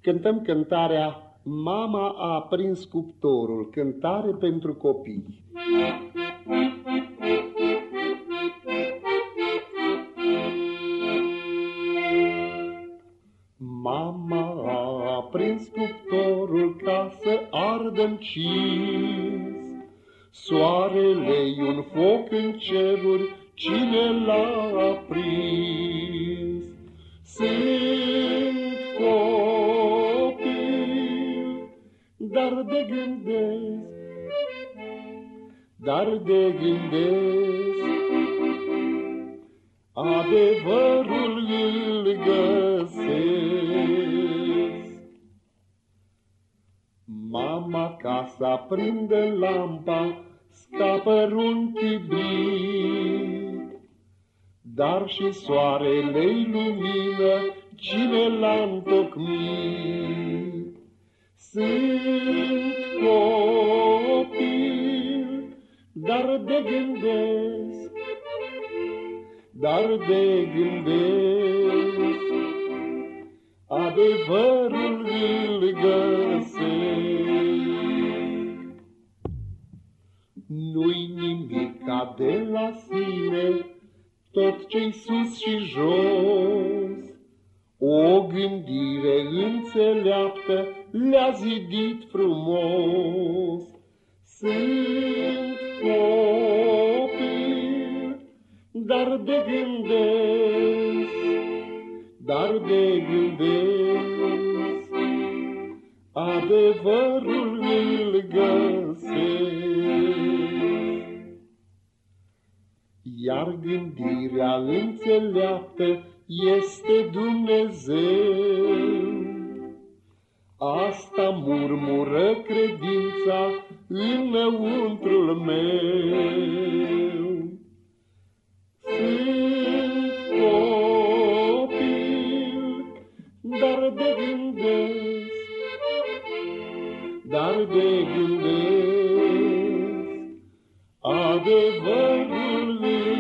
Cântăm cântarea Mama a aprins cuptorul, cântare pentru copii. Mama a aprins cuptorul ca să ardă-n cins. Soarele-i un foc în ceruri, cine l-a aprins? Sunt copil, dar de gândesc, adevărul îl găsesc. Mama, ca să aprindă lampa, scapă un chibrit, dar și soarele-i lumină, cine l-a întocmit? Sunt copil, dar de gândesc, adevărul îl găsesc. Nu-i nimica de la sine, tot ce-i sus și jos, o gândire înțeleaptă le-a zidit frumos. Sunt copil, dar de gândesc, adevărul îl găsesc. Iar gândirea înțeleaptă este Dumnezeu. Asta murmură credința înăuntrul meu. Sunt copil, dar de gândesc, adevărul